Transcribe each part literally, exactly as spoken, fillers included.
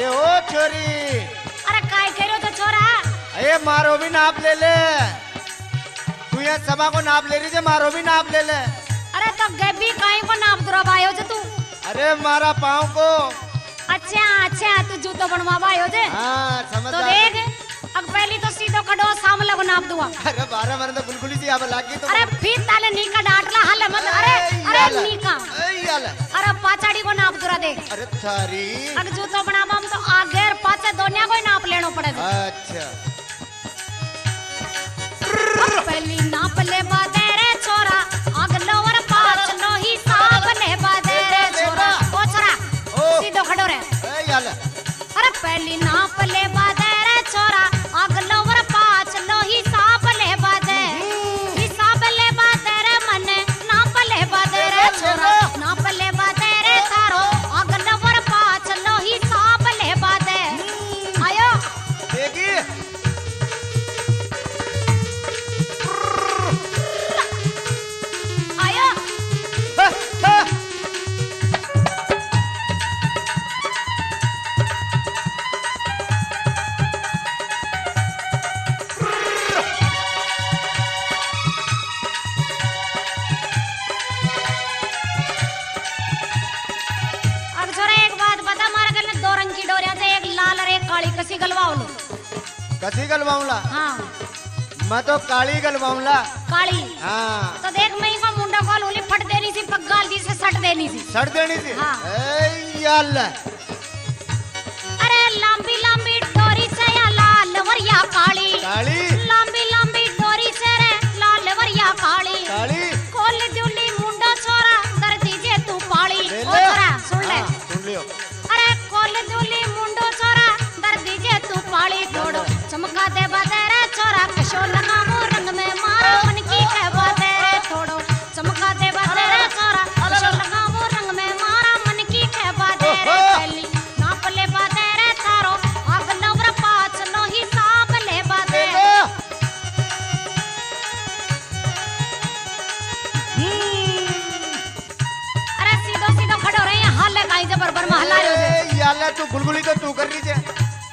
ओ छोरी। अरे काय करो तो छोरा। अरे मारो भी नाप ले ले। तू यहाँ सभा को नाप ले रही है, मारो भी नाप ले ले। अरे तो गब्बी कहीं को नाप दुरा बायो जे तू। अरे मारा पाँव को। अच्छा अच्छा तू जूतो बनवा बायो जे। हाँ समझ। तो देख अब पहली तो सीधो खड़ो सामने को नाप दूंगा। अरे बारह मरने तो गुलगुली सी आवे लागी तो। अरे फिर ताले नीका डांटला हल मत। अरे अरे नीका। अरे पाचाड़ी को नाप दुरा देख। अरे थारी। अगर जूतो बनावा हम तो आगे और पाछे दोनों को ही नाप लेनो पड़ेगा। अच्छा। पहली नाप ले बादे रे छोरा, अगलो और पाछ लो ही साप ले बादे रे छोरा। ओ छोरा सीधो खड़ो रे। अरे पहली नाप ले बादे रे छोरा, अगलो और पाछ लो ही साप ले बादे। हिसाब ले बादे रे मने, नाप ले बादे रे छोरा, नाप ले बादे रे थारो, अगलो और पाछ लो ही साप ले बादे। आयो देखी। कसी गलवाओ लो। कसी गलवाऊंला? हाँ। मैं तो काली गलवाऊंला। काली? हाँ। तो देख मैं को मुंडा कॉल होली फट देनी सी, पग्गाल दी से सट देनी सी। सट देनी सी? हाँ। ए याल्ला। अरे लंबी लंबी डोरी से या लाल वरिया काली। काली? लंबी लंबी डोरी से रे लाल वरिया काली। काली? खोल दूली मुंडा छोरा, कर दीजिए तू पाली। ओ छोरा सुन ले। हाँ, सुन लियो। अरे खोल दूली मुंडो छोरा, दीजिए तू पाली तोड़ो, चमका दे बदेरे छोरा, कशो लगामो रंग में मारा मन की कह बदेरे थोड़ो, चमका दे बदेरे छोरा, कशो लगामो रंग में मारा मन की कह बदेरे। पहली नाप ले बदेरे थारो, अगलो वर पाछ लो हिसाब ले बदेरे। अरे सीधो सीधो खड़ो रहे हैं, हाल काई जे बरबर महला रहे हो। याल्ला तू गुलगुली तो तू कर रही है।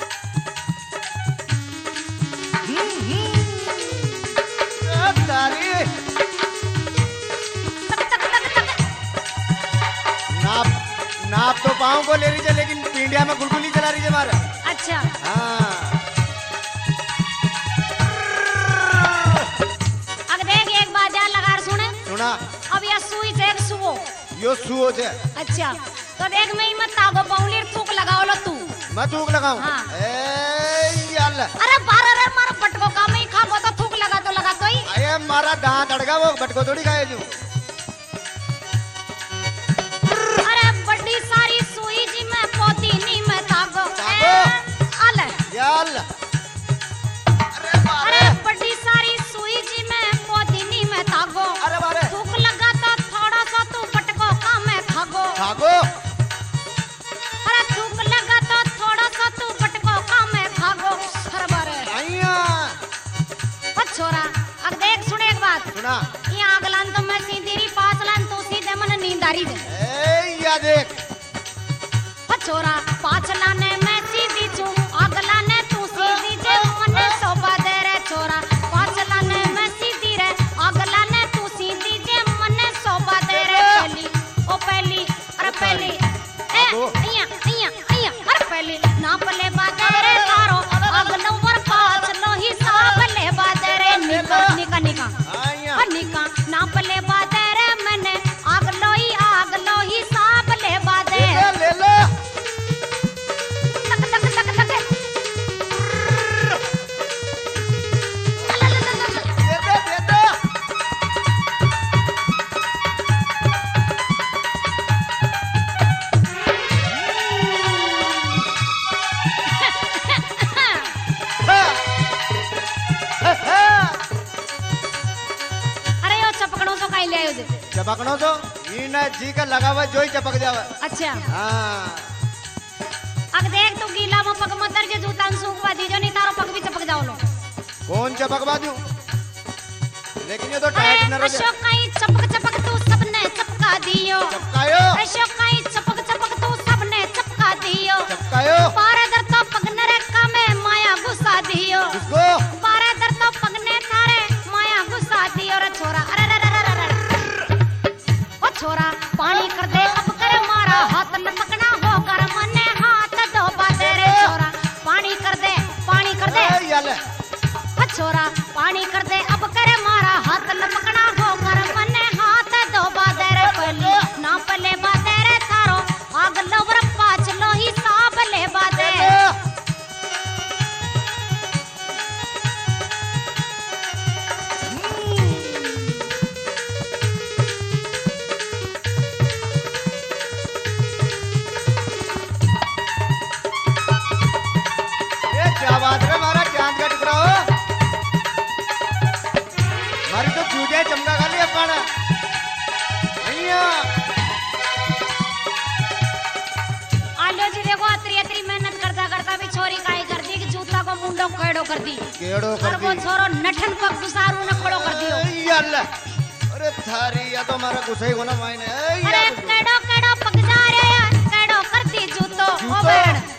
नाप नाप तो पाँव को ले रही है, लेकिन पिंडिया में गुलगुली चला रही है मारे। अच्छा। हाँ। अब देख एक बात ध्यान लगा सुने। सुना। अब यह सुई से एक सुओ। यो सुओ से। अच्छा तो देख मैं मत तागो पाउली थूक लगाओ लो तू। मैं थूक लगाऊं? हाँ। ए याल्ला। अरे बारह रे मारा बटको का मैं खाबो तो थूक लगा तो लगा तो ही। अरे मारा दांत अड़गा वो बटको थोड़ी खाए जू। अरे बड़ी सारी सुई जी में पोती नी में तागो। तागो? आले। याल्ला। अरे बारे। अरे बड़ी सारी सुई जी में पोती नी में तागो। अरे बारे। थूक लगा तो थोड़ा सा तू बटको का मैं खागो। खागो? अरे थूक लगा तो थोड़ा सा तू बटको का मैं खागो। अरे बारे। आइया। छोरा अब देख सुने एक बात। सुना। ये आगलान तो मैं सीधी पास लान तू सीधे मन नींद आ रही दे। ए या देख। छोरा पाछ लाने मैं सीधी छू, आगलाने तू सीधी जे मन सोबा दे रे छोरा। पाछ लाने मैं सीधी रे, आगलाने तू सीधी जे मन सोबा दे रे। पहली ओ पहली अरे पहली ए अइया अइया अइया अरे पहली नाप ले बादे रे थारो, अगलो वर पाछ लो हिसाब ले बादे रे। निका निका निका आइया। निका नाप ले बादे रे मैंने, अगलो ही अगलो हिसाब ले बादे। ले ले। तक तक तक तक दे दे दे दे। अरे यो चपकड़ों तो काई ले आयो जे। चपकनो तो ई ना जी का लगा हुआ जो ही चपक जावे। अच्छा हाँ। अब देख तू गीला में पग मत दर जे जूता सूख बा दी जो नहीं तारो पग भी चपक जाओ लो। कौन चपकवा दूं? लेकिन ये तो टाइट न रहे। अशोक कहीं चपक चपक तू सबने चपका दियो। चपकायो। अशोक कहीं चपक चपक तू सबने चपका दियो। चपकायो। पारद छोरा पानी कर दे अब करे मारा हाथ लपकना होकर मने हाथ दो बादे रे पहली नाप ले बादे रे थारो आग लोवर पाँच लो हिसाब ले बादे क्या बात है मारा चांद का टुकड़ा हो मारी तो चूजे चमका खा लिया पाना भैया आलो जी देखो अतरी अतरी मेहनत करता करता भी छोरी काई कर दी कि जूता को मुंडो केड़ो कर दी केड़ो कर और वो दी छोरो नठन को गुसारू न खड़ो कर दियो याल्ला अरे थारी या तो मारा गुस्सा ही होना मायने अरे केड़ो केड़ो पक जा रे यार केड़ो कर दी जूतो ओ बेड़